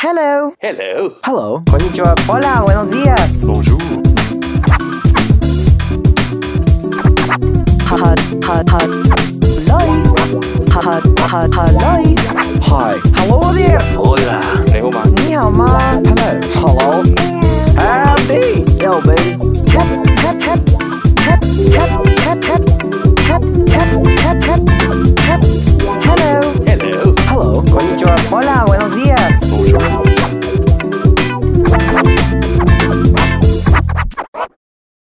Hello. Hello. Hello. Konnichiwa. Hola, buenos días. Bonjour. Hello. Hi. Hello there. Hola. 你好吗？ Hello. Hello.